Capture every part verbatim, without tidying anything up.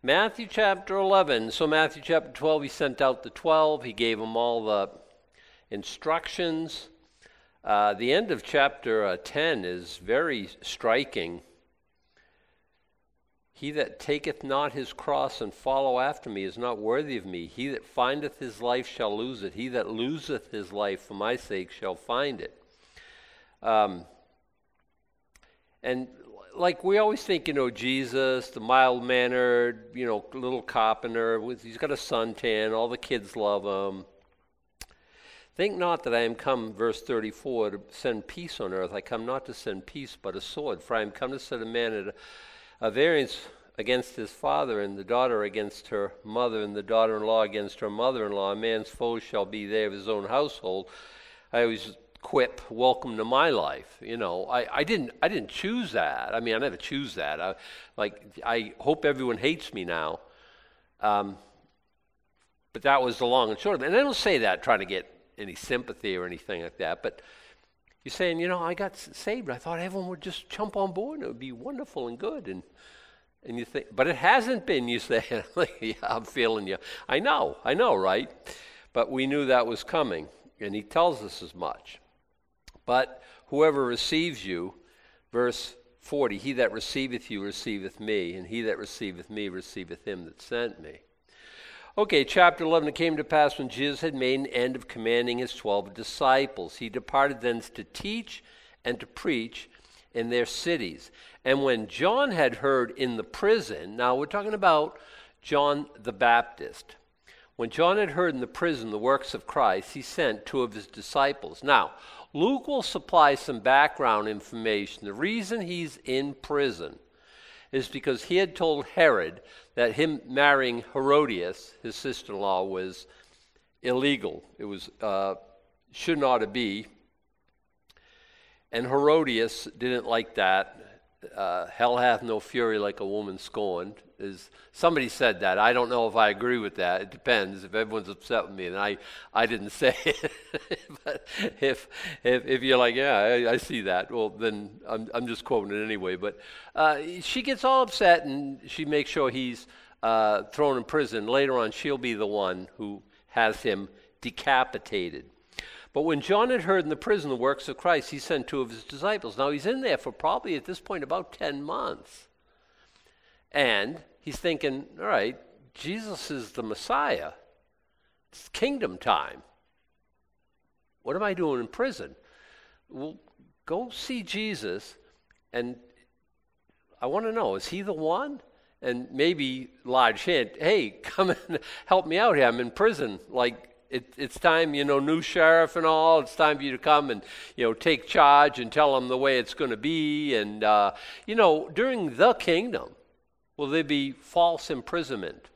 Matthew chapter eleven. So Matthew chapter twelve, he sent out the twelve. He gave them all the instructions. Uh, the end of chapter uh, ten is very striking. He that taketh not his cross and follow after me is not worthy of me. He that findeth his life shall lose it. He that loseth his life for my sake shall find it. Um, and like we always think, you know, Jesus, the mild-mannered, you know, little carpenter, with, he's got a suntan, all the kids love him. Think not that I am come, verse thirty-four, to send peace on earth. I come not to send peace, but a sword. For I am come to set a man at a, a variance against his father, and the daughter against her mother, and the daughter-in-law against her mother-in-law. A man's foes shall be they of his own household. I always quip, welcome to my life. You know, I, I didn't I didn't choose that. I mean, I never choose that. I, like, I hope everyone hates me now. Um, but that was the long and short of it. And I don't say that trying to get any sympathy or anything like that, but you're saying, you know, I got saved. I thought everyone would just jump on board and it would be wonderful and good. And and you think, but it hasn't been, you say. Yeah, I'm feeling you. I know, I know, right? But we knew that was coming, and he tells us as much. But whoever receives you, verse forty, he that receiveth you receiveth me, and he that receiveth me receiveth him that sent me. Okay, chapter eleven, it came to pass when Jesus had made an end of commanding his twelve disciples, he departed thence to teach and to preach in their cities. And when John had heard in the prison, now we're talking about John the Baptist. When John had heard in the prison the works of Christ, he sent two of his disciples. Now, Luke will supply some background information. The reason he's in prison is because he had told Herod that him marrying Herodias, his sister-in-law, was illegal. It was uh, should not to be. And Herodias didn't like that. Uh, Hell hath no fury like a woman scorned. Is somebody said that. I don't know if I agree with that. It depends. If everyone's upset with me, and I, I didn't say it. But if, if if you're like, yeah, I, I see that, well, then I'm I'm just quoting it anyway. But uh, she gets all upset, and she makes sure he's uh, thrown in prison. Later on, she'll be the one who has him decapitated. But when John had heard in the prison the works of Christ, he sent two of his disciples. Now, he's in there for probably at this point about ten months. And he's thinking, all right, Jesus is the Messiah. It's kingdom time. What am I doing in prison? Well, go see Jesus, and I want to know, is he the one? And maybe, large hint, hey, come and help me out here. I'm in prison. Like, It, it's time, you know, new sheriff and all, it's time for you to come and, you know, take charge and tell them the way it's going to be. And, uh, you know, during the kingdom, will there be false imprisonment?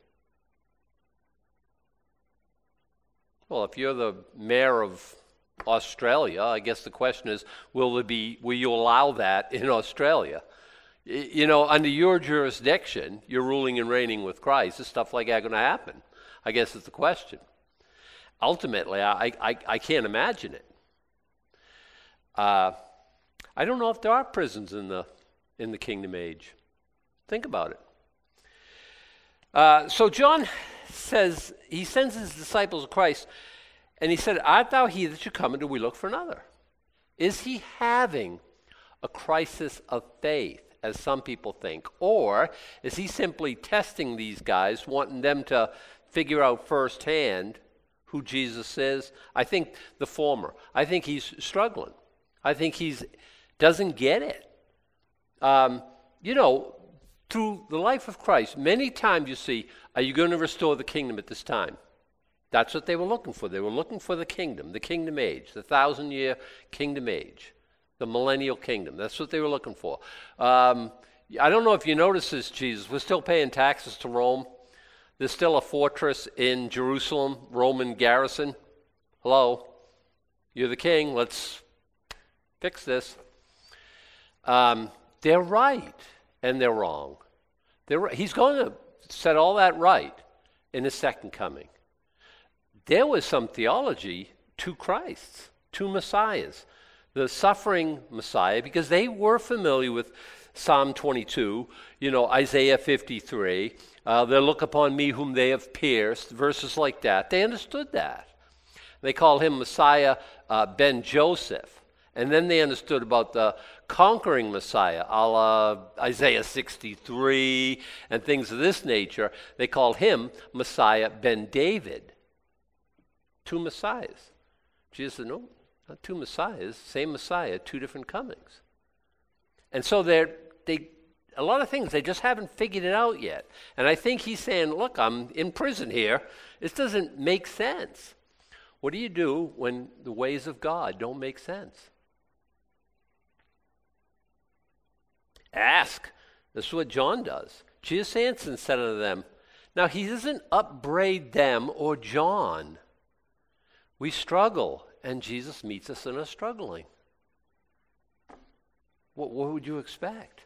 Well, if you're the mayor of Australia, I guess the question is, will there be, will you allow that in Australia? You know, under your jurisdiction, you're ruling and reigning with Christ. Is stuff like that going to happen? I guess is the question. Ultimately, I, I, I can't imagine it. Uh, I don't know if there are prisons in the in the kingdom age. Think about it. Uh, so John says, he sends his disciples of Christ, and he said, art thou he that should come, and do we look for another? Is he having a crisis of faith, as some people think? Or is he simply testing these guys, wanting them to figure out firsthand who Jesus is? I think the former. I think he's struggling. I think he's doesn't get it. Um, you know, through the life of Christ, many times you see, are you going to restore the kingdom at this time? That's what they were looking for. They were looking for the kingdom, the kingdom age, the thousand-year kingdom age, the millennial kingdom. That's what they were looking for. Um, I don't know if you notice this, Jesus. We're still paying taxes to Rome. There's still a fortress in Jerusalem, Roman garrison. Hello, you're the king. Let's fix this. Um, they're right, and they're wrong. They're, he's going to set all that right in his second coming. There was some theology to Christs, to Messiahs. The suffering Messiah, because they were familiar with Psalm twenty-two, you know, Isaiah fifty-three, Uh, they look upon me whom they have pierced, verses like that. They understood that. They called him Messiah uh, ben Joseph. And then they understood about the conquering Messiah, a la Isaiah sixty-three and things of this nature. They called him Messiah ben David. Two Messiahs. Jesus said, no, not two Messiahs, same Messiah, two different comings. And so they're, they, a lot of things, they just haven't figured it out yet. And I think he's saying, look, I'm in prison here. This doesn't make sense. What do you do when the ways of God don't make sense? Ask. This is what John does. Jesus answered and said unto them. Now, he doesn't upbraid them or John. We struggle, and Jesus meets us in our struggling. What, what would you expect?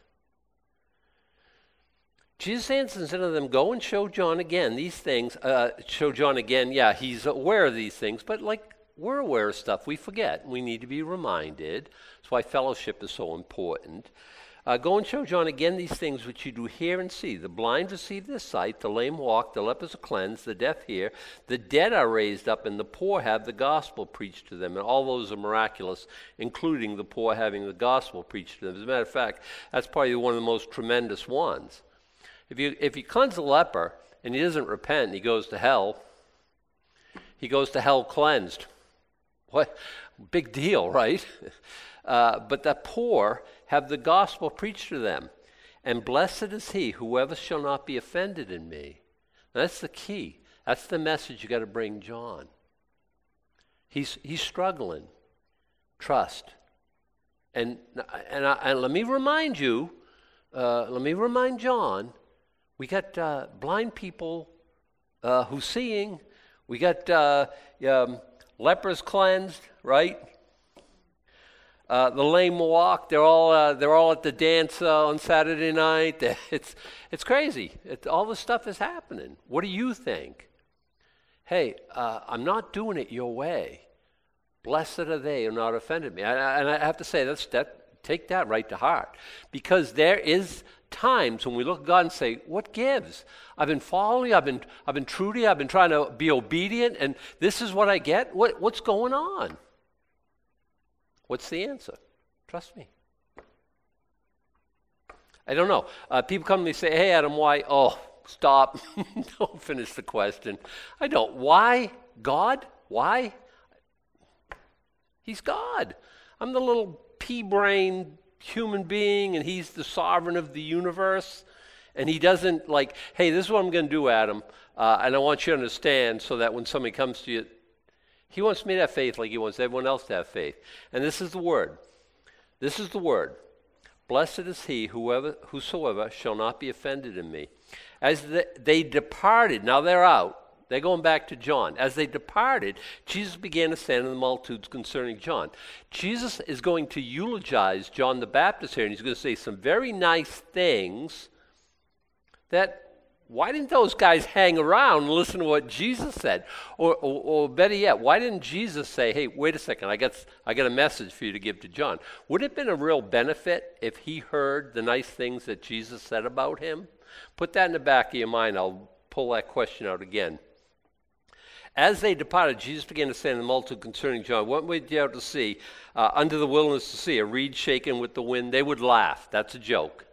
Jesus answered and said to them, go and show John again these things. Uh, show John again, yeah, he's aware of these things, but like we're aware of stuff we forget. We need to be reminded. That's why fellowship is so important. Uh, go and show John again these things which you do hear and see. The blind receive their sight, the lame walk, the lepers are cleansed, the deaf hear, the dead are raised up, and the poor have the gospel preached to them. And all those are miraculous, including the poor having the gospel preached to them. As a matter of fact, that's probably one of the most tremendous ones. If you if you cleanse a leper and he doesn't repent and he goes to hell, he goes to hell cleansed. What? Big deal, right? Uh, but the poor have the gospel preached to them. And blessed is he, whoever shall not be offended in me. Now, that's the key. That's the message you got to bring John. He's he's struggling. Trust. And and, I, and let me remind you, uh, let me remind John, we got uh, blind people uh, who's seeing. We got uh, um, lepers cleansed, right? Uh, the lame walk. They're all uh, they're all at the dance uh, on Saturday night. It's it's crazy. It, all this stuff is happening. What do you think? Hey, uh, I'm not doing it your way. Blessed are they who are not offended me. I, I, and I have to say that's that. Take that right to heart, because there is times when we look at God and say, "What gives? I've been following. I've been I've been true to you. I've been trying to be obedient, and this is what I get. What what's going on?" What's the answer? Trust me. I don't know. Uh, people come to me and say, hey, Adam, why? Oh, stop. Don't finish the question. I don't. Why? God? Why? He's God. I'm the little pea-brained human being, and he's the sovereign of the universe. And he doesn't like, hey, this is what I'm going to do, Adam, uh, and I want you to understand so that when somebody comes to you, he wants me to have faith like he wants everyone else to have faith. And this is the word. This is the word. Blessed is he, whoever, whosoever shall not be offended in me. As the, they departed, now they're out. They're going back to John. As they departed, Jesus began to stand in the multitudes concerning John. Jesus is going to eulogize John the Baptist here, and he's going to say some very nice things that, why didn't those guys hang around and listen to what Jesus said? Or, or, or better yet, why didn't Jesus say, hey, wait a second, I got, I got a message for you to give to John? Would it have been a real benefit if he heard the nice things that Jesus said about him? Put that in the back of your mind. I'll pull that question out again. As they departed, Jesus began to say in the multitude concerning John, what would you have to see? Uh, under the wilderness to see, a reed shaken with the wind. They would laugh. That's a joke.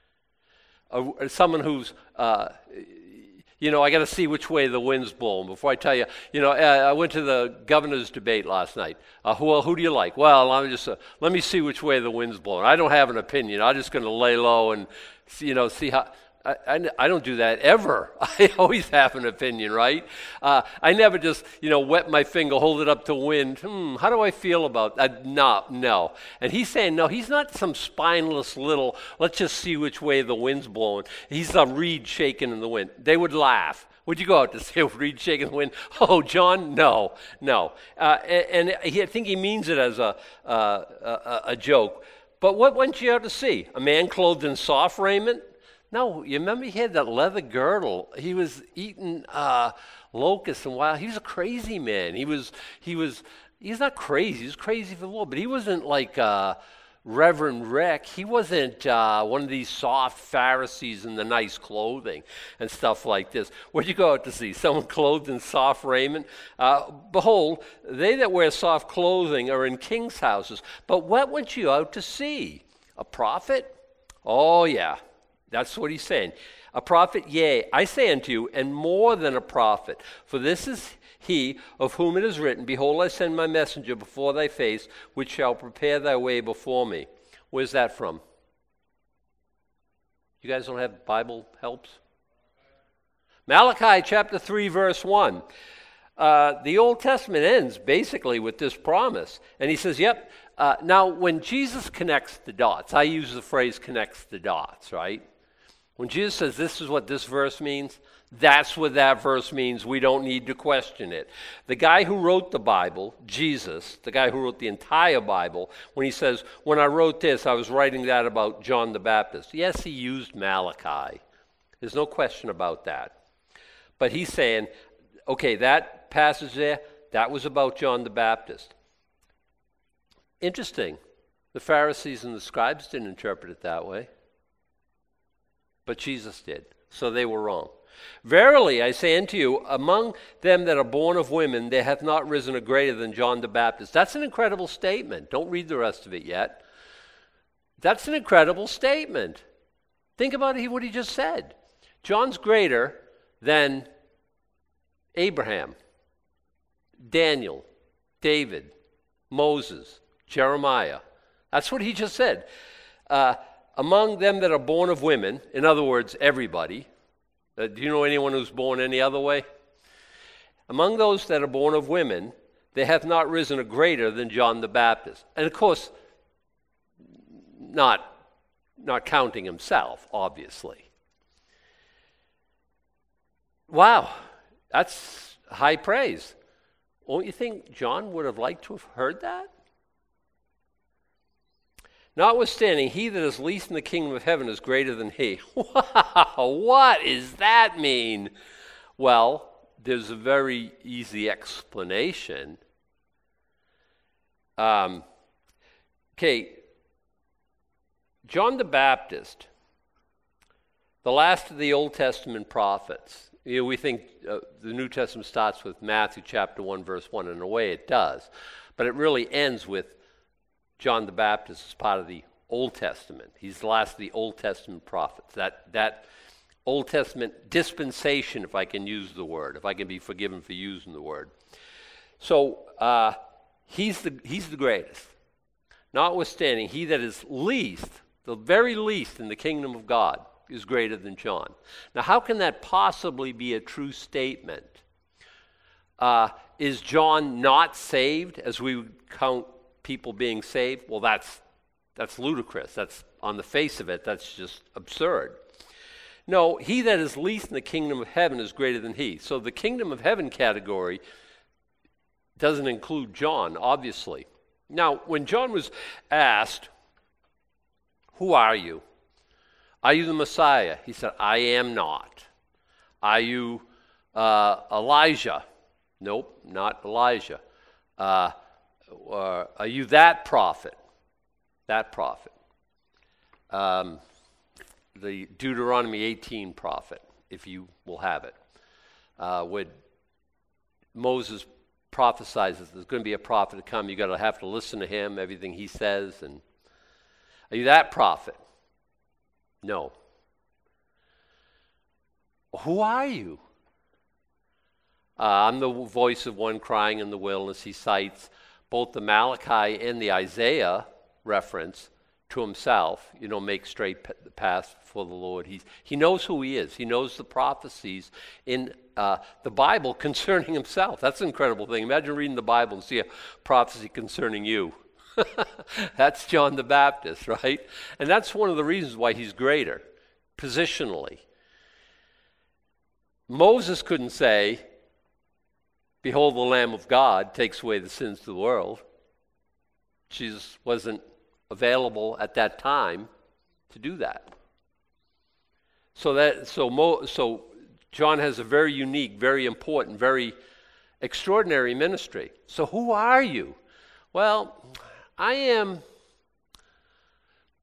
Uh, someone who's, uh, you know, I got to see which way the wind's blowing before I tell you. You know, uh, I went to the governor's debate last night. Uh, who, well, who do you like? Well, I'm just uh, let me see which way the wind's blowing. I don't have an opinion. I'm just going to lay low and, see, you know, see how. I, I, I don't do that ever. I always have an opinion, right? Uh, I never just, you know, wet my finger, hold it up to wind. Hmm, how do I feel about that? No, no. And he's saying, no, he's not some spineless little, let's just see which way the wind's blowing. He's a reed shaking in the wind. They would laugh. Would you go out to see a reed shaking in the wind? Oh, John, no, no. Uh, and and he, I think he means it as a, uh, a, a joke. But what went you out to see? A man clothed in soft raiment? No, you remember he had that leather girdle. He was eating uh, locusts and wild. He was a crazy man. He was, he was, he's not crazy. He was crazy for the Lord, but he wasn't like uh, Reverend Rick, he wasn't uh, one of these soft Pharisees in the nice clothing and stuff like this. What'd you go out to see? Someone clothed in soft raiment? Uh, behold, they that wear soft clothing are in kings' houses. But what went you out to see? A prophet? Oh, yeah. That's what he's saying. A prophet, yea, I say unto you, and more than a prophet. For this is he of whom it is written, behold, I send my messenger before thy face, which shall prepare thy way before me. Where's that from? You guys don't have Bible helps? Malachi chapter three, verse one. Uh, the Old Testament ends basically with this promise. And he says, yep. Uh, now, when Jesus connects the dots, I use the phrase connects the dots, right? When Jesus says this is what this verse means, that's what that verse means. We don't need to question it. The guy who wrote the Bible, Jesus, the guy who wrote the entire Bible, when he says, when I wrote this, I was writing that about John the Baptist. Yes, he used Malachi. There's no question about that. But he's saying, okay, that passage there, that was about John the Baptist. Interesting. The Pharisees and the scribes didn't interpret it that way. But Jesus did. So they were wrong. Verily, I say unto you, among them that are born of women, there hath not risen a greater than John the Baptist. That's an incredible statement. Don't read the rest of it yet. That's an incredible statement. Think about what he just said. John's greater than Abraham, Daniel, David, Moses, Jeremiah. That's what he just said. Uh, among them that are born of women, in other words, everybody. Uh, do you know anyone who's born any other way? Among those that are born of women, there hath not risen a greater than John the Baptist. And of course, not, not counting himself, obviously. Wow, that's high praise. Won't you think John would have liked to have heard that? Notwithstanding, he that is least in the kingdom of heaven is greater than he. Wow, what does that mean? Well, there's a very easy explanation. Um, okay, John the Baptist, the last of the Old Testament prophets. You know, we think uh, the New Testament starts with Matthew chapter one, verse one. In a way it does. But it really ends with John the Baptist as part of the Old Testament. He's the last of the Old Testament prophets. That, that Old Testament dispensation, if I can use the word, if I can be forgiven for using the word. So uh, he's the he's the greatest. Notwithstanding, he that is least, the very least in the kingdom of God, is greater than John. Now, how can that possibly be a true statement? Uh, is John not saved as we would count people being saved? Well, that's that's ludicrous. That's on the face of it, that's just absurd. No, he that is least in the kingdom of heaven is greater than he. So the kingdom of heaven category doesn't include John, obviously. Now, when John was asked, who are you? Are you the Messiah? He said, I am not. Are you uh, Elijah? Nope, not Elijah. Uh, uh, are you that prophet? That prophet. Um, the Deuteronomy eighteen prophet, if you will have it. Uh, when Moses prophesies that there's going to be a prophet to come, you've got to have to listen to him, everything he says. And are you that prophet? No. Who are you? Uh, I'm the voice of one crying in the wilderness. He cites both the Malachi and the Isaiah reference to himself. You know, make straight the path for the Lord. He's, he knows who he is. He knows the prophecies in uh, the Bible concerning himself. That's an incredible thing. Imagine reading the Bible and see a prophecy concerning you. That's John the Baptist, right? And that's one of the reasons why he's greater, positionally. Moses couldn't say, behold, the Lamb of God takes away the sins of the world. Jesus wasn't available at that time to do that. So that so Mo, so John has a very unique, very important, very extraordinary ministry. So who are you? Well, I am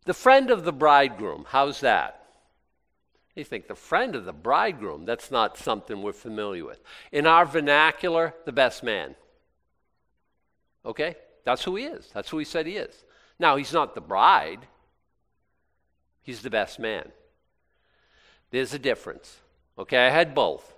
The friend of the bridegroom, how's that? You think the friend of the bridegroom, that's not something we're familiar with. In our vernacular, the best man. Okay? That's who he is. That's who he said he is. Now, he's not the bride. He's the best man. There's a difference. Okay, I had both.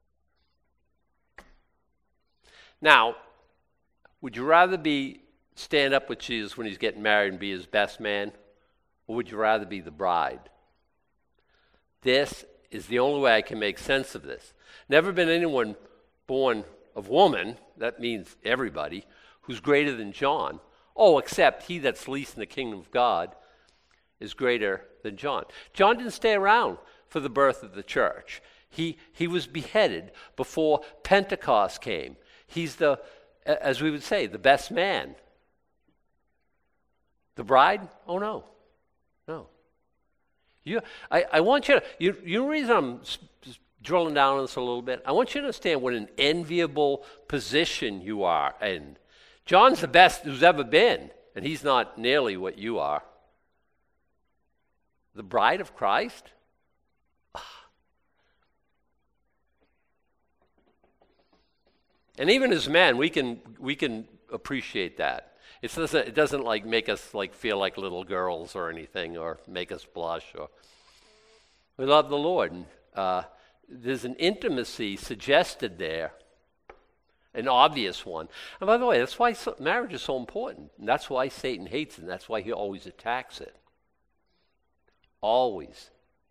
Now, would you rather be stand up with Jesus when he's getting married and be his best man? Or would you rather be the bride? This is the only way I can make sense of this. Never been anyone born of woman, that means everybody, who's greater than John. Oh, except he that's least in the kingdom of God is greater than John. John didn't stay around for the birth of the church. He, he was beheaded before Pentecost came. He's the, as we would say, the best man. The bride? Oh, no. No. You, I, I want you to, you, you know the reason I'm s- s- drilling down on this a little bit? I want you to understand what an enviable position you are in. John's the best who's ever been, and he's not nearly what you are. The bride of Christ? And even as men, we can we can appreciate that. It doesn't it doesn't like make us like feel like little girls or anything, or make us blush. Or we love the Lord, and uh, there's an intimacy suggested there, an obvious one. And by the way, that's why so, marriage is so important. And that's why Satan hates it. And that's why he always attacks it. Always,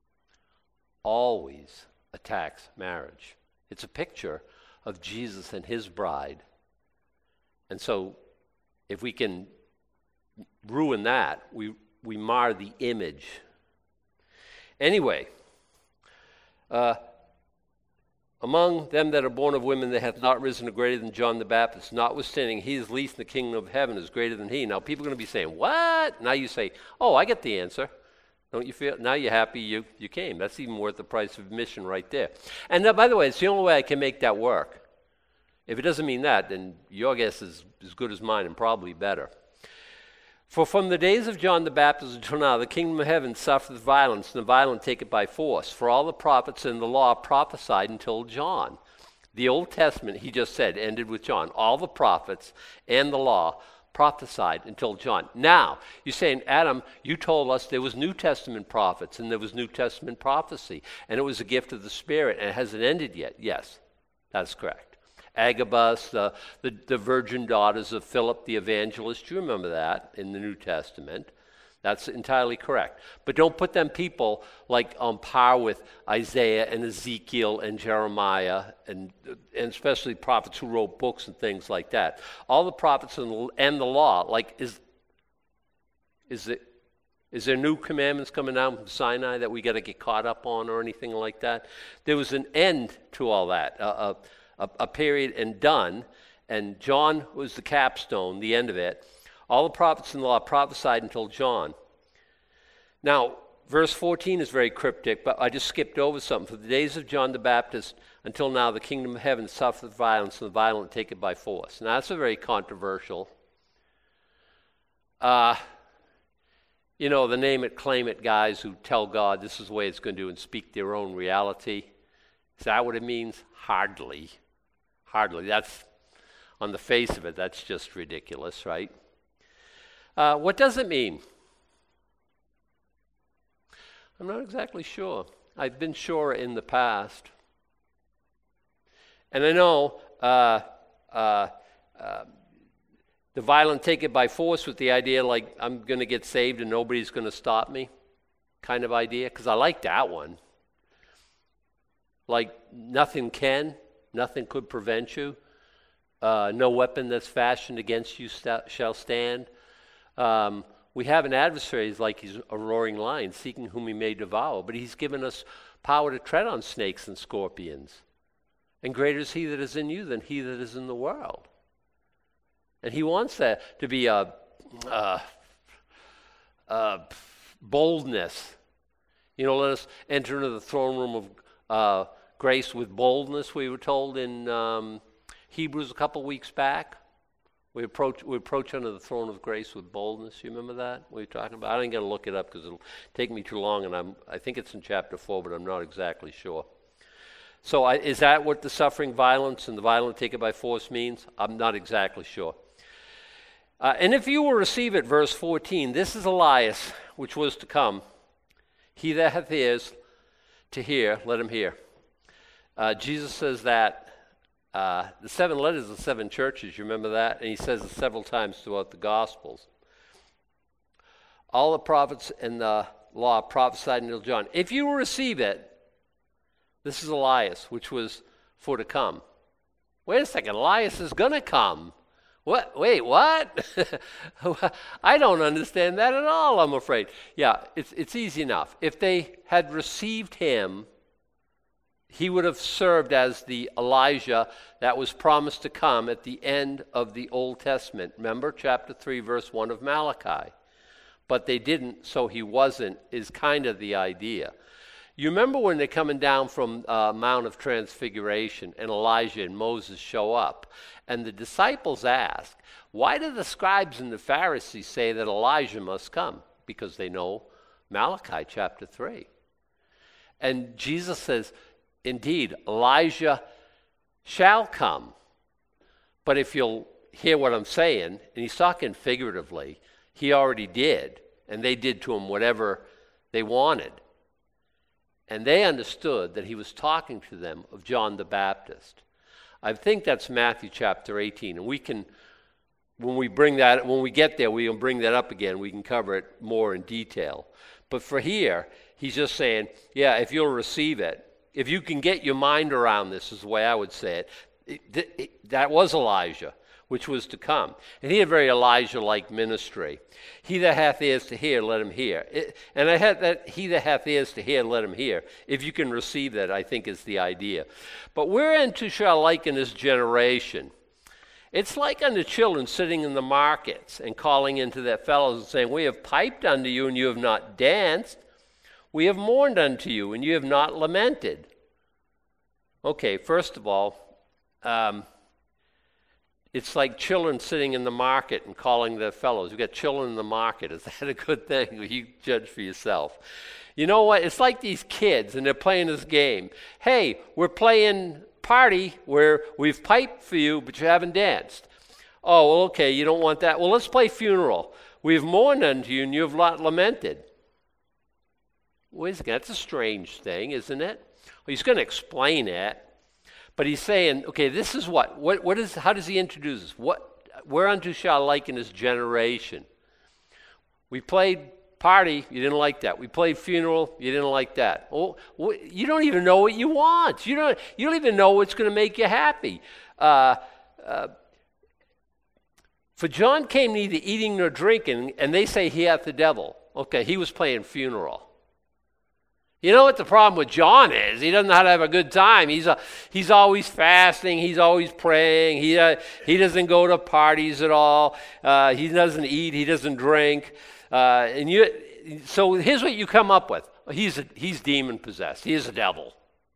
always attacks marriage. It's a picture of Jesus and his bride. And so if we can ruin that, we, we mar the image. Anyway, uh, among them that are born of women, there hath not risen a greater than John the Baptist. Notwithstanding, he is least in the kingdom of heaven is greater than he. Now people are going to be saying, what? Now you say, oh, I get the answer. Don't you feel? Now you're happy you, you came. That's even worth the price of admission right there. And now, by the way, it's the only way I can make that work. If it doesn't mean that, then your guess is as good as mine and probably better. For from the days of John the Baptist until now, the kingdom of heaven suffereth violence, and the violent take it by force. For all the prophets and the law prophesied until John. The Old Testament, he just said, ended with John. All the prophets and the law prophesied until John. Now, you're saying, Adam, you told us there was New Testament prophets and there was New Testament prophecy, and it was a gift of the Spirit, and it hasn't ended yet. Yes, that's correct. Agabus, the, the, the virgin daughters of Philip the evangelist, you remember that in the New Testament. That's entirely correct. But don't put them people like on par with Isaiah and Ezekiel and Jeremiah, and, and especially prophets who wrote books and things like that. All the prophets and the, and the law, like is, is, it, is there new commandments coming down from Sinai that we got to get caught up on or anything like that? There was an end to all that, a, a, a period and done, and John was the capstone, the end of it. All the prophets in the law prophesied until John. Now, verse fourteen is very cryptic, but I just skipped over something. For the days of John the Baptist until now, the kingdom of heaven suffereth violence, and the violent take it by force. Now, that's a very controversial. Uh, you know, the name it, claim it guys who tell God this is the way it's going to do and speak their own reality. Is that what it means? Hardly. Hardly. That's, on the face of it, that's just ridiculous, right? Uh, what does it mean? I'm not exactly sure. I've been sure in the past. And I know uh, uh, uh, the violent take it by force with the idea like I'm going to get saved and nobody's going to stop me kind of idea, because I like that one. Like nothing can, nothing could prevent you. Uh, no weapon that's fashioned against you st- shall stand. Um, we have an adversary like he's a roaring lion, seeking whom he may devour, but he's given us power to tread on snakes and scorpions. And greater is he that is in you than he that is in the world. And he wants that to be a, a, a boldness. You know, let us enter into the throne room of uh, grace with boldness, we were told in um, Hebrews a couple weeks back. We approach we approach under the throne of grace with boldness. You remember that? We were talking about. I didn't get to look it up because it'll take me too long, and I'm I think it's in chapter four, but I'm not exactly sure. So I, is that what the suffering violence and the violent take it by force means? I'm not exactly sure. Uh, and if you will receive it, verse fourteen, this is Elias, which was to come. He that hath ears to hear, let him hear. Uh, Jesus says that. Uh, the seven letters of seven churches, you remember that? And he says it several times throughout the Gospels. All the prophets and the law prophesied until John. If you will receive it, this is Elias, which was for to come. Wait a second, Elias is going to come. What? Wait, what? I don't understand that at all, I'm afraid. Yeah, it's it's easy enough. If they had received him, he would have served as the Elijah that was promised to come at the end of the Old Testament. Remember, chapter three, verse one of Malachi. But they didn't, so he wasn't, is kind of the idea. You remember when they're coming down from uh, Mount of Transfiguration and Elijah and Moses show up, and the disciples ask, why do the scribes and the Pharisees say that Elijah must come? Because they know Malachi chapter three. And Jesus says, indeed, Elijah shall come. But if you'll hear what I'm saying, and he's talking figuratively, he already did, and they did to him whatever they wanted. And they understood that he was talking to them of John the Baptist. I think that's Matthew chapter eighteen, and we can, when we bring that, when we get there, we will bring that up again. We can cover it more in detail. But for here, he's just saying, yeah, if you'll receive it, if you can get your mind around this, is the way I would say it, it, it that was Elijah, which was to come. And he had a very Elijah-like ministry. He that hath ears to hear, let him hear. It, and I had that, he that hath ears to hear, let him hear. If you can receive that, I think is the idea. But whereunto shall liken this generation? It's like unto children sitting in the markets and calling into their fellows and saying, we have piped unto you, and you have not danced. We have mourned unto you, and you have not lamented. Okay, first of all, um, it's like children sitting in the market and calling their fellows. You've got children in the market. Is that a good thing? You judge for yourself. You know what? It's like these kids, and they're playing this game. Hey, we're playing party where we've piped for you, but you haven't danced. Oh, well, okay, you don't want that. Well, let's play funeral. We've mourned unto you, and you have not lamented. Wait a second, that's a strange thing, isn't it? Well, he's going to explain it, but he's saying, okay, this is what? What, what is? How does he introduce us? What, whereunto shall I liken his generation? We played party, you didn't like that. We played funeral, you didn't like that. Oh, you don't even know what you want. You don't. You don't even know what's going to make you happy. Uh, uh, For John came neither eating nor drinking, and they say he hath the devil. Okay, he was playing funeral. You know what the problem with John is? He doesn't know how to have a good time. He's a, he's always fasting. He's always praying. He uh, he doesn't go to parties at all. Uh, he doesn't eat. He doesn't drink. Uh, and you, so here's what you come up with. He's a, he's demon possessed. He is a devil.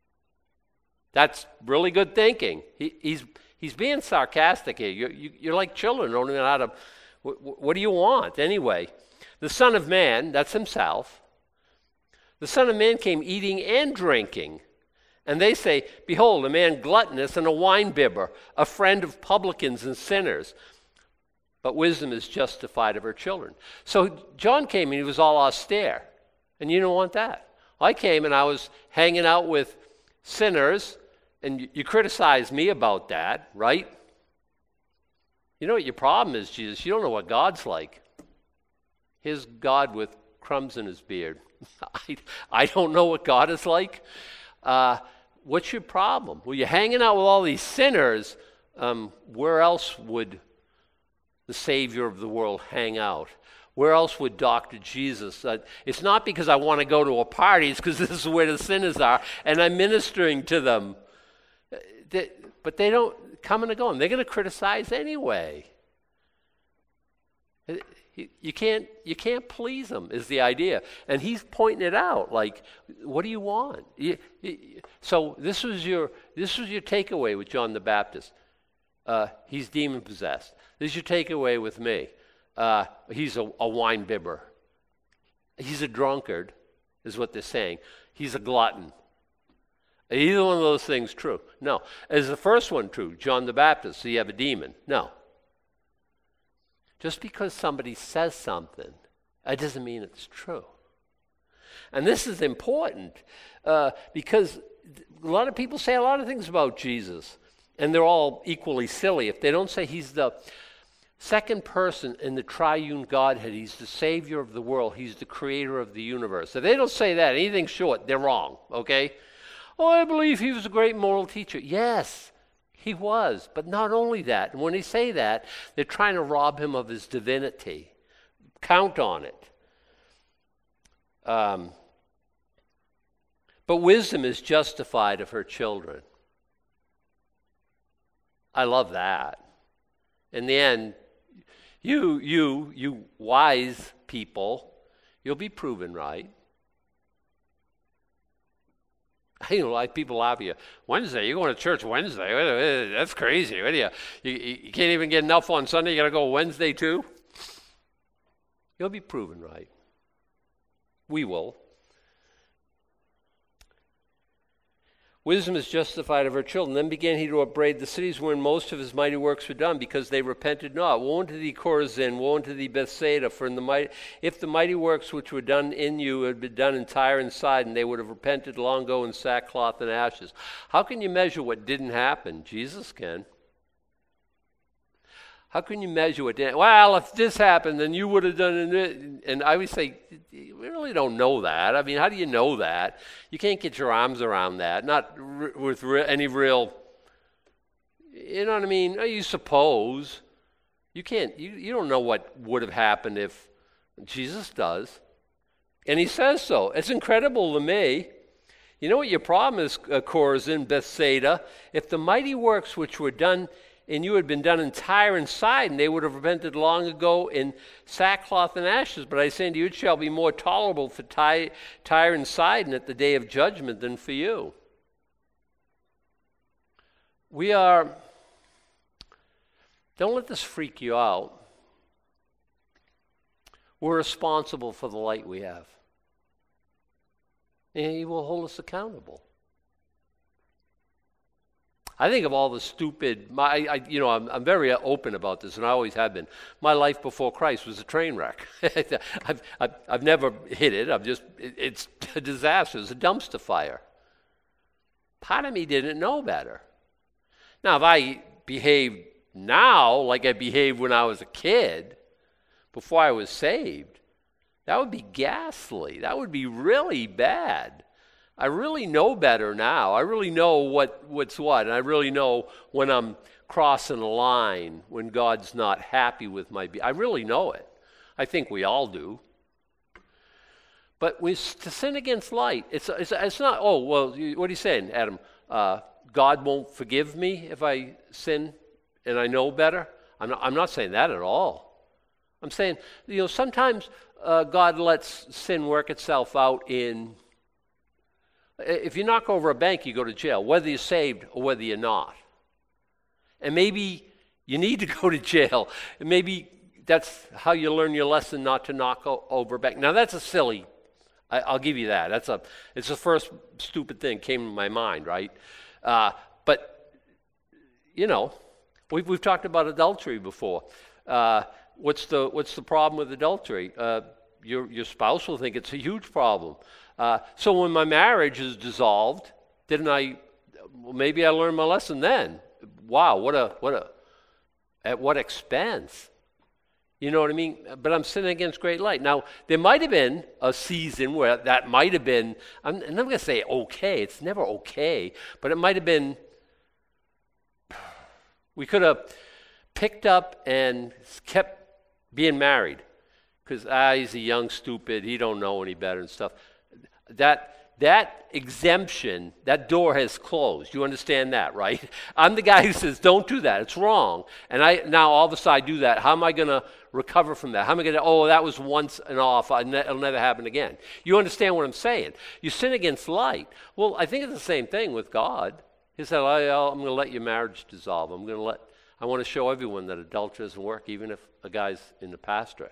That's really good thinking. He, he's he's being sarcastic here. You're, you, you're like children, don't know how to. What, what do you want anyway? The Son of Man, that's himself. The Son of Man came eating and drinking. And they say, behold, a man gluttonous and a winebibber, a friend of publicans and sinners. But wisdom is justified of her children. So John came and he was all austere. And you don't want that. I came and I was hanging out with sinners, and you criticize me about that, right? You know what your problem is, Jesus? You don't know what God's like. Here's God with crumbs in his beard. I, I don't know what God is like. Uh, what's your problem? Well, you're hanging out with all these sinners. Um, where else would the Savior of the world hang out? Where else would Doctor Jesus? Uh, it's not because I want to go to a party. It's because this is where the sinners are, and I'm ministering to them. They, but they don't come and go, and they're going to criticize anyway. You can't, you can't please them is the idea. And he's pointing it out, like, what do you want? You, you, so this was your this was your takeaway with John the Baptist. Uh, he's demon-possessed. This is your takeaway with me. Uh, he's a, a wine bibber. He's a drunkard, is what they're saying. He's a glutton. Either one of those things true? No. Is the first one true? John the Baptist, so you have a demon? No. Just because somebody says something, that doesn't mean it's true. And this is important uh, because a lot of people say a lot of things about Jesus, and they're all equally silly. If they don't say he's the second person in the triune Godhead, he's the Savior of the world, he's the creator of the universe. If they don't say that, anything short, they're wrong, okay? Oh, I believe he was a great moral teacher. Yes, he was, but not only that. And when they say that, they're trying to rob him of his divinity. Count on it. Um, but wisdom is justified of her children. I love that. In the end, you, you, you wise people, you'll be proven right. You know, like people laugh at you. Wednesday, you're going to church Wednesday? That's crazy. What do you, you, you can't even get enough on Sunday. You got to go Wednesday too? You'll be proven right. We will. Wisdom is justified of her children. Then began he to upbraid the cities wherein most of his mighty works were done, because they repented not. Woe unto thee, Chorazin! Woe unto thee, Bethsaida! For in the mighty, if the mighty works which were done in you had been done in Tyre and Sidon, they would have repented long ago in sackcloth and ashes. How can you measure what didn't happen? Jesus can. How can you measure what didn't? Well, if this happened, then you would have done it. And I would say, we really don't know that. I mean, how do you know that? You can't get your arms around that. Not r- with re- any real, you know what I mean? You suppose. You can't, you, you don't know what would have happened if Jesus does. And he says so. It's incredible to me. You know what your problem is, uh, Chorazin, Bethsaida? If the mighty works which were done and you had been done in Tyre and Sidon, they would have repented long ago in sackcloth and ashes. But I say unto you, it shall be more tolerable for Ty- Tyre and Sidon at the day of judgment than for you. We are, don't let this freak you out. We're responsible for the light we have. And he will hold us accountable. I think of all the stupid, my, I, you know, I'm, I'm very open about this, and I always have been. My life before Christ was a train wreck. I've, I've, I've never hit it. I've just, it, it's a disaster. It's a dumpster fire. Part of me didn't know better. Now, if I behaved now like I behaved when I was a kid, before I was saved, that would be ghastly. That would be really bad. I really know better now. I really know what, what's what. And I really know when I'm crossing a line, when God's not happy with my be- I really know it. I think we all do. But we, to sin against light, it's, it's, it's not, oh, well, what are you saying, Adam? Uh, God won't forgive me if I sin and I know better? I'm not, I'm not saying that at all. I'm saying, you know, sometimes uh, God lets sin work itself out in... If you knock over a bank, you go to jail, whether you're saved or whether you're not. And maybe you need to go to jail. And maybe that's how you learn your lesson, not to knock o- over a bank. Now, that's a silly, I, I'll give you that. That's a, it's the first stupid thing came to my mind, right? Uh, but, you know, we've, we've talked about adultery before. Uh, what's the what's the problem with adultery? Uh, your your spouse will think it's a huge problem. Uh, so when my marriage is dissolved, didn't I, well, maybe I learned my lesson then. Wow, what a, what a, at what expense? You know what I mean? But I'm sinning against great light. Now, there might have been a season where that might have been, I'm, I'm not going to say okay, it's never okay, but it might have been, we could have picked up and kept being married. Because, ah, he's a young stupid, he don't know any better and stuff. That that exemption, that door has closed. You understand that, right? I'm the guy who says, don't do that. It's wrong. And I now all of a sudden I do that. How am I going to recover from that? How am I going to, oh, that was once and off. It'll never happen again. You understand what I'm saying? You sin against light. Well, I think it's the same thing with God. He said, I'm going to let your marriage dissolve. I'm going to let, I want to show everyone that adultery doesn't work, even if a guy's in the pastorate.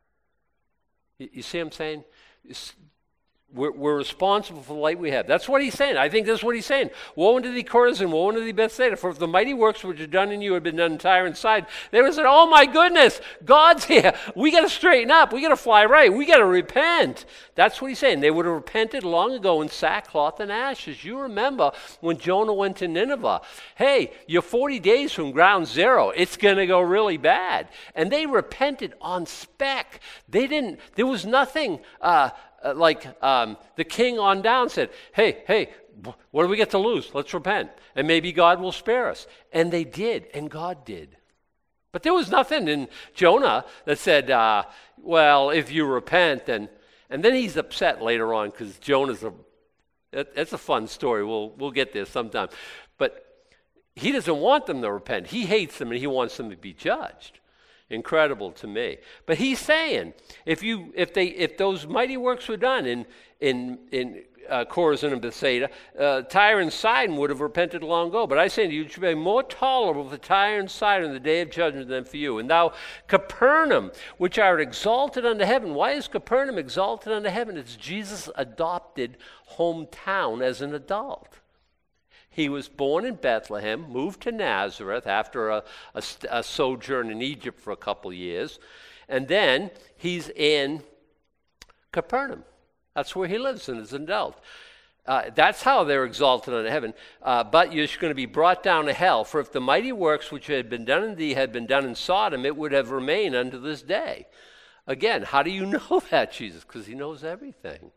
You, you see what I'm saying? It's, We're, we're responsible for the light we have. That's what he's saying. I think that's what he's saying. Woe unto thee, Chorazin, woe unto thee, Bethsaida, for if the mighty works which are done in you had been done in Tyre and Sidon, they would have said, oh my goodness, God's here. We got to straighten up. We got to fly right. We got to repent. That's what he's saying. They would have repented long ago in sackcloth and ashes. You remember when Jonah went to Nineveh. Hey, you're forty days from ground zero. It's going to go really bad. And they repented on spec. They didn't, there was nothing... Uh, Uh, like um, the king on down said, hey, hey, what do we get to lose? Let's repent. And maybe God will spare us. And they did, and God did. But there was nothing in Jonah that said, uh, well, if you repent, then... And then he's upset later on because Jonah's a... That, that's a fun story. We'll, we'll get there sometime. But he doesn't want them to repent. He hates them, and he wants them to be judged. Incredible to me. But he's saying, if you, if they, if those mighty works were done in in in uh, Chorazin and Bethsaida, uh, Tyre and Sidon would have repented long ago. But I say to you, it should be more tolerable for Tyre and Sidon in the day of judgment than for you. And thou, Capernaum, which art exalted unto heaven. Why is Capernaum exalted unto heaven? It's Jesus' adopted hometown as an adult. He was born in Bethlehem, moved to Nazareth after a, a, a sojourn in Egypt for a couple years, and then he's in Capernaum. That's where he lives and is an adult. Uh, that's how they're exalted unto heaven. Uh, but you're going to be brought down to hell. For if the mighty works which had been done in thee had been done in Sodom, it would have remained unto this day. Again, how do you know that, Jesus? Because he knows everything.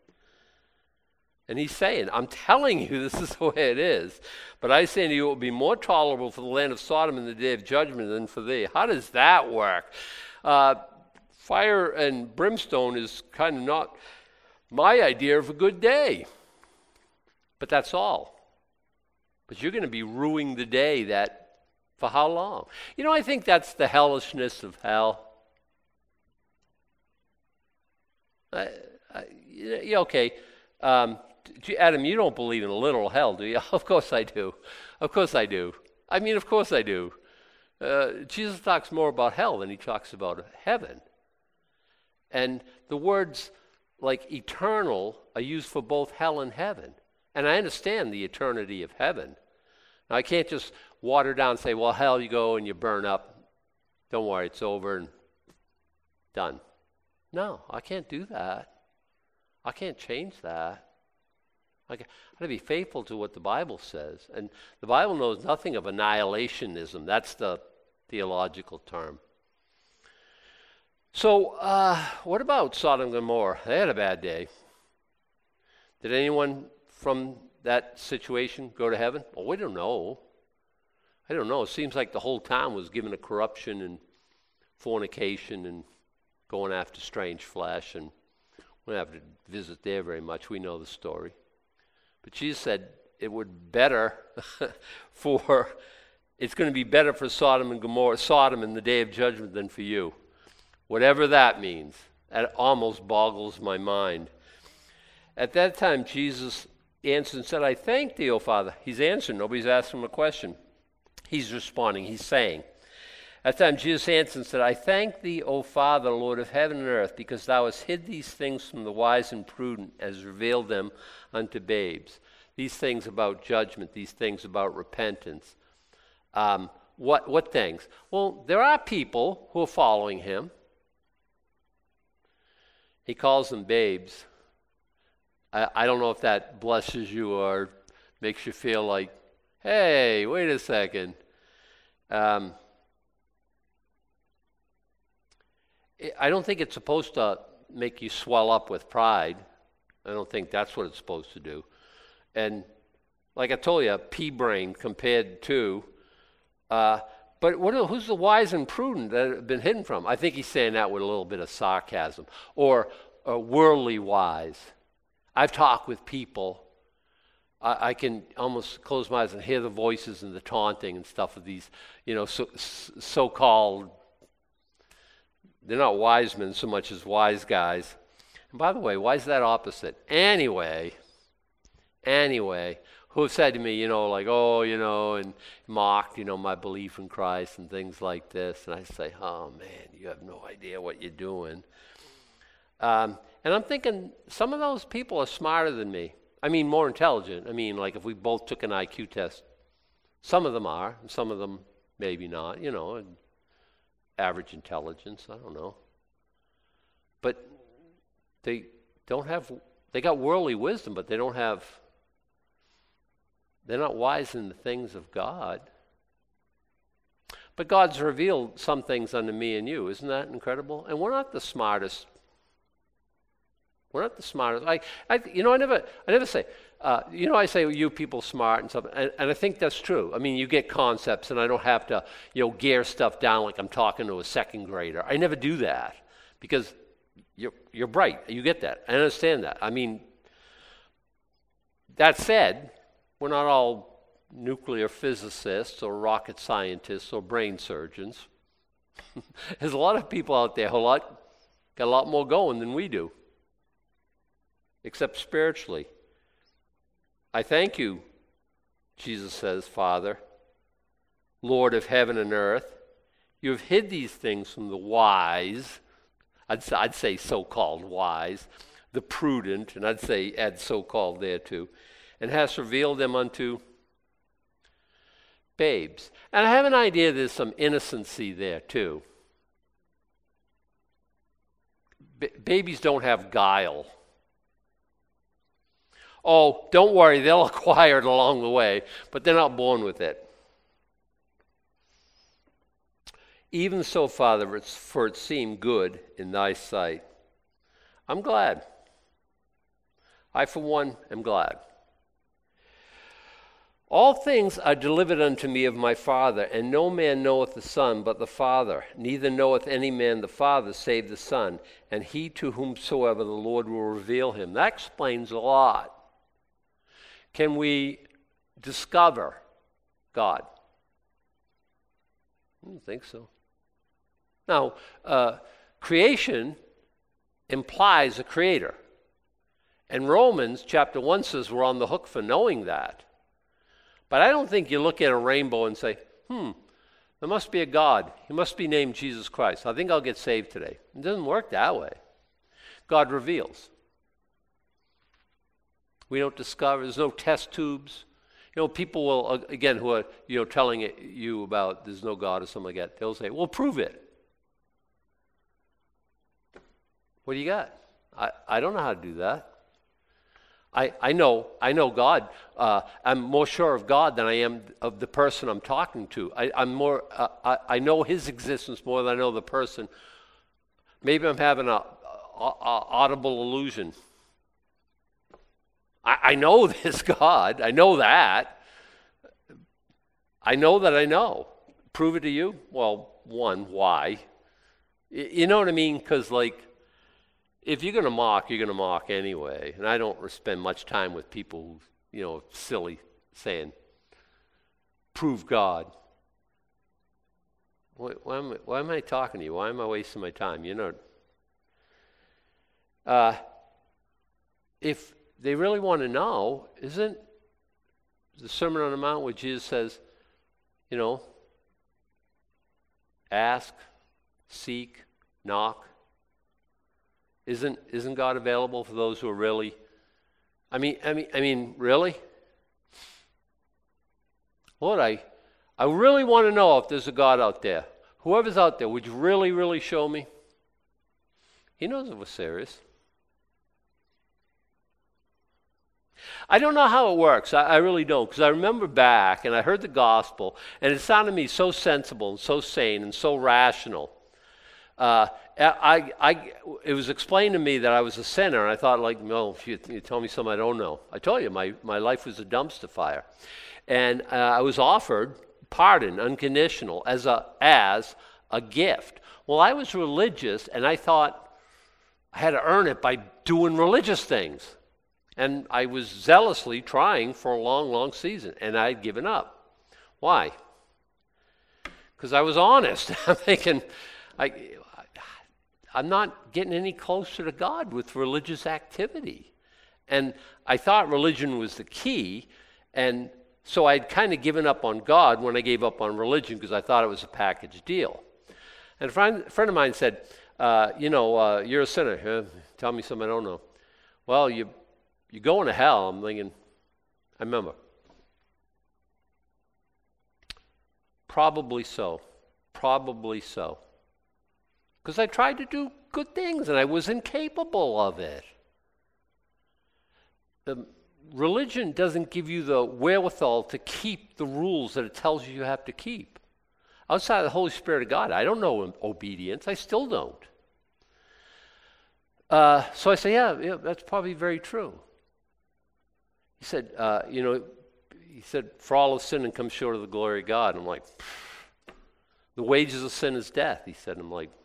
And he's saying, I'm telling you this is the way it is. But I say to you, it will be more tolerable for the land of Sodom in the day of judgment than for thee. How does that work? Uh, fire and brimstone is kind of not my idea of a good day. But that's all. But you're going to be ruining the day that, for how long? You know, I think that's the hellishness of hell. I, I, yeah, okay. Um, Adam, you don't believe in a literal hell, do you? Of course I do. Of course I do. I mean, of course I do. Uh, Jesus talks more about hell than he talks about heaven. And the words like eternal are used for both hell and heaven. And I understand the eternity of heaven. Now, I can't just water down and say, well, hell, you go and you burn up. Don't worry, it's over and done. No, I can't do that. I can't change that. I got to be faithful to what the Bible says. And the Bible knows nothing of annihilationism. That's the theological term. So uh, what about Sodom and Gomorrah? They had a bad day. Did anyone from that situation go to heaven? Well, we don't know. I don't know. It seems like the whole town was given to corruption and fornication and going after strange flesh, and we don't have to visit there very much. We know the story. But Jesus said it would better for, it's going to be better for Sodom and Gomorrah, Sodom in the day of judgment than for you. Whatever that means. That almost boggles my mind. At that time, Jesus answered and said, I thank thee, O Father. He's answering. Nobody's asking him a question. He's responding. He's saying. At that time, Jesus answered and said, I thank thee, O Father, Lord of heaven and earth, because thou hast hid these things from the wise and prudent, as revealed them unto babes. These things about judgment, these things about repentance. Um, what, what things? Well, there are people who are following him. He calls them babes. I, I don't know if that blesses you or makes you feel like, hey, wait a second. Um, I don't think it's supposed to make you swell up with pride. I don't think that's what it's supposed to do. And like I told you, pea brain compared to, uh, but what are, who's the wise and prudent that have been hidden from? I think he's saying that with a little bit of sarcasm. Or uh, worldly wise. I've talked with people. I, I can almost close my eyes and hear the voices and the taunting and stuff of these, you know, so, so-called, they're not wise men so much as wise guys. And by the way, why is that opposite? Anyway, anyway, who have said to me, you know, like, oh, you know, and mocked, you know, my belief in Christ and things like this. And I say, oh, man, you have no idea what you're doing. Um, and I'm thinking some of those people are smarter than me. I mean, more intelligent. I mean, like if we both took an I Q test, some of them are, and some of them maybe not, you know, and average intelligence, I don't know. But they don't have, they got worldly wisdom, but they don't have, they're not wise in the things of God. But God's revealed some things unto me and you. Isn't that incredible? And we're not the smartest. We're not the smartest. I, I you know, I never, I never say, uh, you know, I say you people smart and stuff, and, and I think that's true. I mean, you get concepts, and I don't have to, you know, gear stuff down like I'm talking to a second grader. I never do that because you're you're bright. You get that. I understand that. I mean, that said, we're not all nuclear physicists or rocket scientists or brain surgeons. There's a lot of people out there who a lot, got a lot more going than we do, except spiritually. I thank you, Jesus says, Father, Lord of heaven and earth. You have hid these things from the wise, I'd, I'd say so-called wise, the prudent, and I'd say add so-called there too, and hast revealed them unto babes. And I have an idea there's some innocency there too. B- babies don't have guile. Oh, don't worry, they'll acquire it along the way, but they're not born with it. Even so, Father, it's, for it seemed good in thy sight. I'm glad. I, for one, am glad. All things are delivered unto me of my Father, and no man knoweth the Son but the Father, neither knoweth any man the Father save the Son, and he to whomsoever the Lord will reveal him. That explains a lot. Can we discover God? I don't think so. Now, uh, creation implies a creator. And Romans chapter one says we're on the hook for knowing that. But I don't think you look at a rainbow and say, hmm, there must be a God. He must be named Jesus Christ. I think I'll get saved today. It doesn't work that way. God reveals. We don't discover. There's no test tubes. You know, people will, again, who are, you know, telling it, you about there's no God or something like that, they'll say, well, prove it. What do you got? I, I don't know how to do that. I, I know I know God. Uh, I'm more sure of God than I am of the person I'm talking to. I, I'm more. Uh, I, I know His existence more than I know the person. Maybe I'm having a, a, a audible illusion. I, I know this God. I know that. I know that I know. Prove it to you? Well, one, why? Y- you know what I mean? Because like, if you're going to mock, you're going to mock anyway. And I don't spend much time with people who, you know, silly saying, prove God. Why, why, am, I, why am I talking to you? Why am I wasting my time? You know, uh, if they really want to know, isn't the Sermon on the Mount where Jesus says, you know, ask, seek, knock? Isn't isn't God available for those who are really? I mean, I mean, I mean, really? Lord, I, I really want to know if there's a God out there. Whoever's out there, would you really, really show me? He knows if we're serious. I don't know how it works. I, I really don't, because I remember back and I heard the gospel, and it sounded to me so sensible and so sane and so rational. Uh, I, I, it was explained to me that I was a sinner, and I thought, like, no, you, you tell me something I don't know. I told you, my, my life was a dumpster fire. And uh, I was offered pardon, unconditional, as a, as a gift. Well, I was religious, and I thought I had to earn it by doing religious things. And I was zealously trying for a long, long season, and I had given up. Why? Because I was honest. I'm thinking, I... I'm not getting any closer to God with religious activity. And I thought religion was the key, And so I'd kind of given up on God when I gave up on religion because I thought it was a package deal. And a friend, a friend of mine said, uh, you know, uh, you're a sinner. Huh? Tell me something I don't know. Well, you, you're going to hell. I'm thinking, I remember. Probably so. Probably so. Because I tried to do good things and I was incapable of it. The religion doesn't give you the wherewithal to keep the rules that it tells you you have to keep. Outside of the Holy Spirit of God, I don't know obedience. I still don't. Uh, so I say, yeah, yeah, that's probably very true. He said, uh, you know, he said, for all of sin and come short of the glory of God. I'm like, the wages of sin is death. He said, I'm like,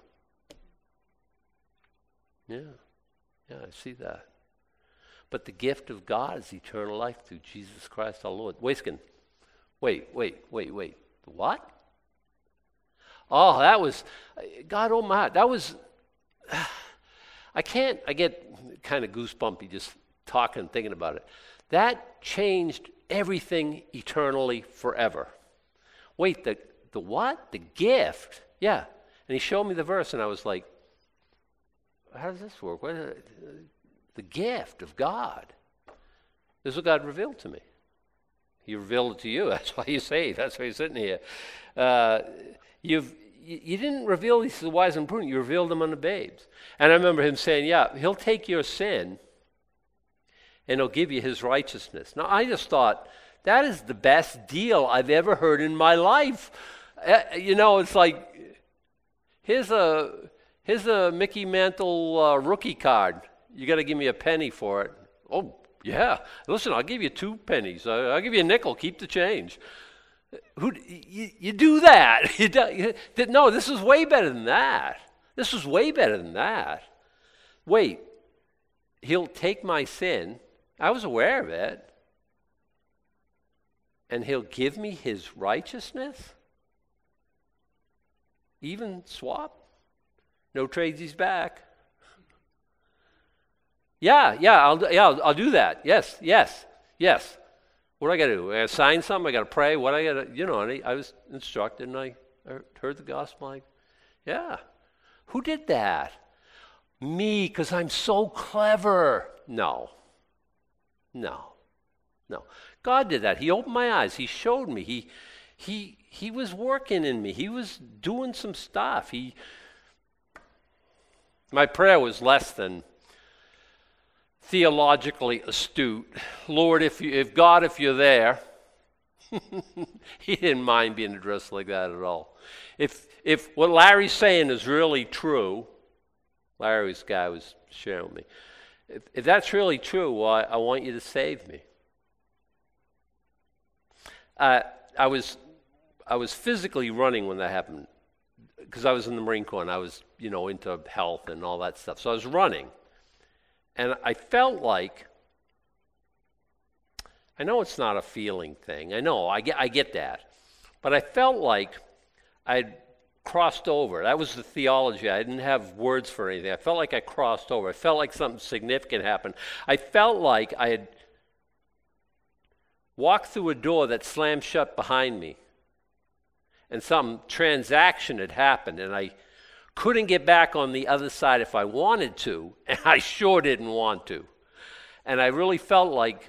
yeah, yeah, I see that. But the gift of God is eternal life through Jesus Christ our Lord. Waiskin, wait, wait, wait, wait. What? Oh, that was, God oh my, that was, I can't, I get kind of goosebumpy just talking and thinking about it. That changed everything eternally forever. Wait, the, the what? The gift? Yeah. And he showed me the verse and I was like, how does this work? What, uh, the gift of God. This is what God revealed to me. He revealed it to you. That's why you say. That's why you're sitting here. Uh, you've you, you didn't reveal these to the wise and prudent. You revealed them unto babes. And I remember him saying, "Yeah, he'll take your sin, and he'll give you his righteousness." Now I just thought that is the best deal I've ever heard in my life. Uh, you know, it's like here's a here's a Mickey Mantle uh, rookie card. You got to give me a penny for it. Oh, yeah. Listen, I'll give you two pennies. I'll, I'll give you a nickel. Keep the change. Who you, you do that? You do, you, no, this is way better than that. This is way better than that. Wait, he'll take my sin. I was aware of it. And he'll give me his righteousness? Even swap? No tradesies back. Yeah, yeah, I'll, yeah, I'll, I'll do that. Yes, yes, yes. What do I got to do? I got to sign something? I got to pray? What I got to, you know, and I, I was instructed and I, I heard the gospel. Like, yeah. Who did that? Me, because I'm so clever. No. No. No. God did that. He opened my eyes. He showed me. He, he, he was working in me. He was doing some stuff. He, my prayer was less than theologically astute. Lord, if you, if God, if you're there, he didn't mind being addressed like that at all. If if what Larry's saying is really true, Larry's guy was sharing with me. If, if that's really true, well, I, I want you to save me. Uh, I was I was physically running when that happened because I was in the Marine Corps and I was, you know, into health and all that stuff. So I was running. And I felt like, I know it's not a feeling thing. I know, I get, I get that. But I felt like I'd crossed over. That was the theology. I didn't have words for anything. I felt like I crossed over. I felt like something significant happened. I felt like I had walked through a door that slammed shut behind me. And some transaction had happened. And I couldn't get back on the other side if I wanted to, and I sure didn't want to. And I really felt like,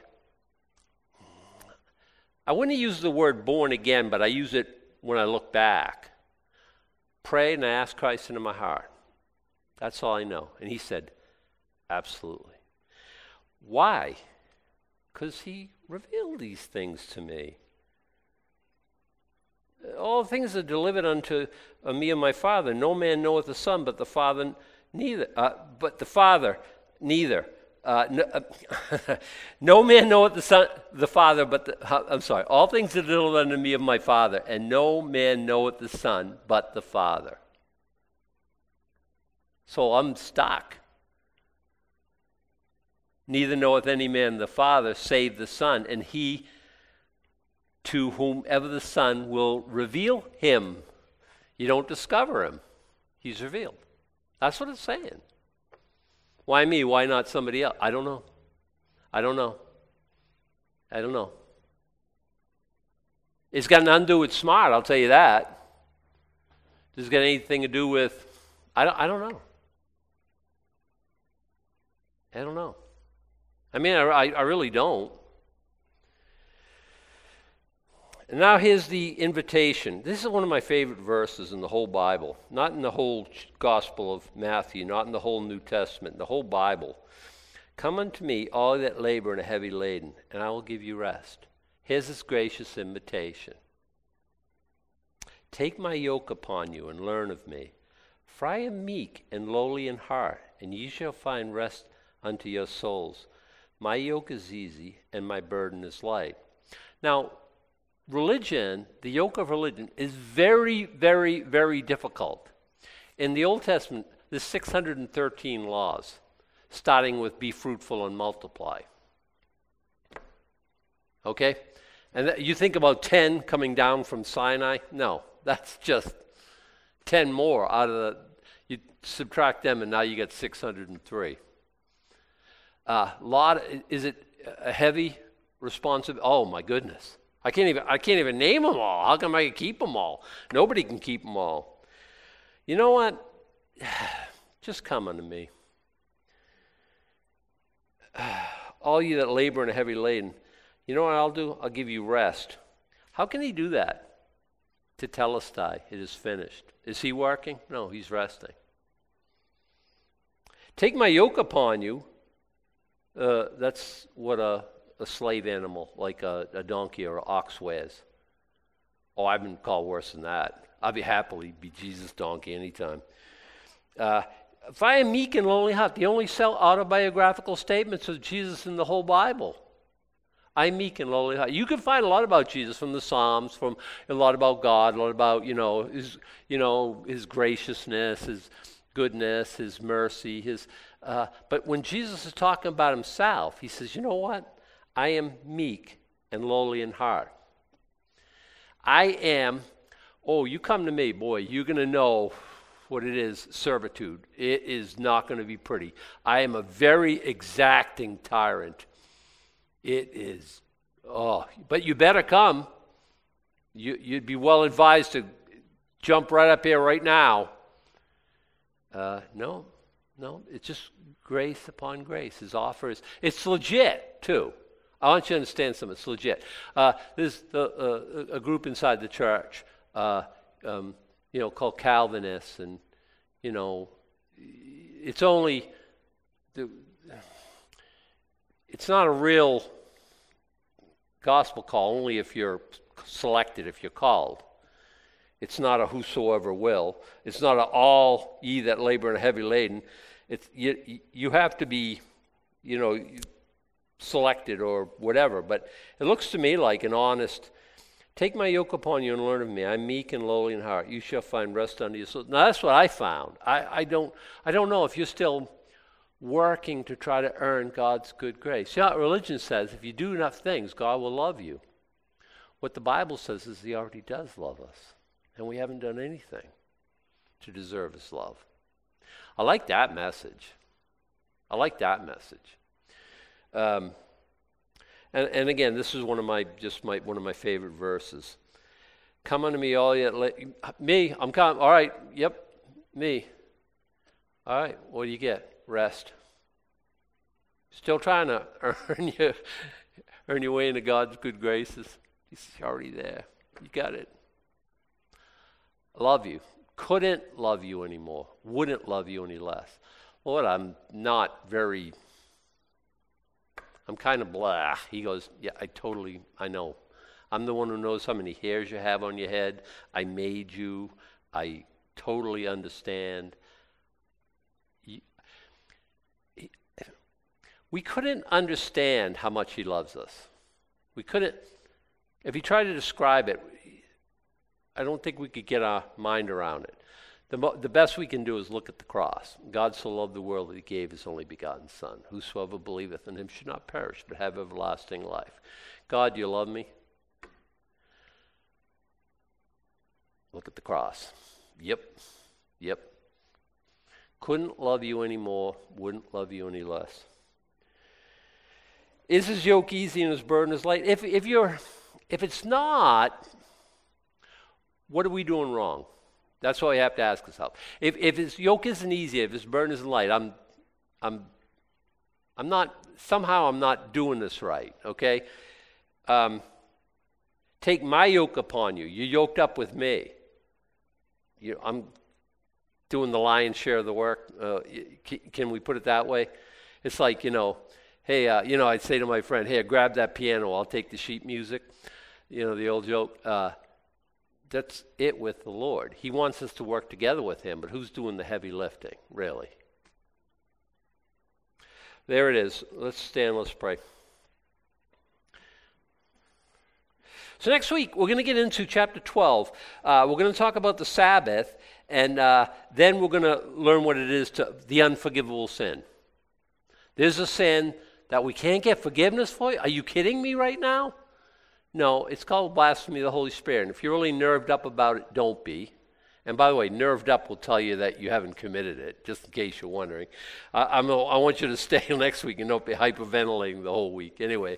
I wouldn't use the word born again, but I use it when I look back. Prayed and I asked Christ into my heart. That's all I know. And he said, absolutely. Why? Because he revealed these things to me. All things are delivered unto uh, me and my Father. No man knoweth the Son, but the Father neither. Uh, but the Father neither. Uh, no, uh, no man knoweth the Son, the Father, but the, uh, I'm sorry. All things are delivered unto me of my Father, and no man knoweth the Son, but the Father. So I'm stuck. Neither knoweth any man the Father, save the Son, and he to whomever the Son will reveal him. You don't discover him. He's revealed. That's what it's saying. Why me? Why not somebody else? I don't know. I don't know. I don't know. It's got nothing to do with smart, I'll tell you that. Does it got anything to do with, I don't, I don't know. I don't know. I mean, I, I really don't. And now here's the invitation. This is one of my favorite verses in the whole Bible. Not in the whole Gospel of Matthew, not in the whole New Testament, the whole Bible. Come unto me, all that labor and are heavy laden, and I will give you rest. Here's this gracious invitation. Take my yoke upon you and learn of me. For I am meek and lowly in heart, and ye shall find rest unto your souls. My yoke is easy and my burden is light. Now, religion, the yoke of religion, is very, very, very difficult. In the Old Testament, there's six hundred thirteen laws, starting with be fruitful and multiply. Okay? And th- you think about ten coming down from Sinai? No, that's just ten more out of the, you subtract them and now you get six hundred three. Uh, lot, is it a heavy responsibility? Oh my goodness. I can't even I can't even name them all. How come I can keep them all? Nobody can keep them all. You know what? Just come unto me. All you that labor and are heavy laden. You know what I'll do? I'll give you rest. How can he do that? Tetelestai, it is finished. Is he working? No, he's resting. Take my yoke upon you. Uh, that's what a a slave animal like a, a donkey or an ox wears. Oh, I've been called worse than that. I'll be happily be Jesus' donkey anytime. Uh, if I am meek and lowly heart, the only autobiographical statements of Jesus in the whole Bible. I'm meek and lowly heart. You can find a lot about Jesus from the Psalms, from a lot about God, a lot about, you know, his, you know, his graciousness, his goodness, his mercy, his. Uh, but when Jesus is talking about himself, he says, you know what? I am meek and lowly in heart. I am, oh, you come to me, boy, you're going to know what it is, servitude. It is not going to be pretty. I am a very exacting tyrant. It is, oh, but you better come. You, you'd be well advised to jump right up here right now. Uh, no, no, it's just grace upon grace. His offer is, it's legit, too. I want you to understand something. It's legit. Uh, there's the, uh, a group inside the church, uh, um, you know, called Calvinists, and you know, it's only, the, it's not a real gospel call. Only if you're selected, if you're called. It's not a whosoever will. It's not a all ye that labor and are heavy laden. It's you. You have to be, you know. selected or whatever, but it looks to me like an honest, take my yoke upon you and learn of me. I'm meek and lowly in heart. You shall find rest unto your soul. Now that's what I found. I, I don't I don't know if you're still working to try to earn God's good grace. You know what religion says? If you do enough things, God will love you. What the Bible says is he already does love us, and we haven't done anything to deserve his love. I like that message. I like that message. Um, and, and again, this is one of my just my one of my favorite verses. Come unto me, all yet la- me. I'm coming. All right. Yep. Me. All right. What do you get? Rest. Still trying to earn you earn your way into God's good graces. He's already there. You got it. I love you. Couldn't love you anymore. Wouldn't love you any less. Lord, I'm not very. I'm kind of blah. He goes, yeah, I totally, I know. I'm the one who knows how many hairs you have on your head. I made you. I totally understand. We couldn't understand how much he loves us. We couldn't, if he tried to describe it, I don't think we could get our mind around it. The, mo- the best we can do is look at the cross. God so loved the world that he gave his only begotten Son. Whosoever believeth in him should not perish, but have everlasting life. God, you love me? Look at the cross. Yep. Yep. Couldn't love you anymore, wouldn't love you any less. Is his yoke easy and his burden is light? If if you're if it's not, what are we doing wrong? That's what we have to ask ourselves. If if his yoke isn't easy, if his burden isn't light, I'm I'm I'm not somehow I'm not doing this right, okay? Um, take my yoke upon you. You're yoked up with me. You, I'm doing the lion's share of the work. Uh, can, can we put it that way? It's like, you know, hey, uh, you know, I'd say to my friend, hey, grab that piano. I'll take the sheet music. You know, the old joke. Uh, that's it with the Lord. He wants us to work together with him, but who's doing the heavy lifting, really? There it is. Let's stand, let's pray. So next week, we're going to get into chapter twelve. Uh, we're going to talk about the Sabbath, and uh, then we're going to learn what it is to the unforgivable sin. There's a sin that we can't get forgiveness for. Are you kidding me right now? No, it's called blasphemy of the Holy Spirit. And if you're really nerved up about it, don't be. And by the way, nerved up will tell you that you haven't committed it, just in case you're wondering. Uh, I'm, I want you to stay next week and don't be hyperventilating the whole week. Anyway,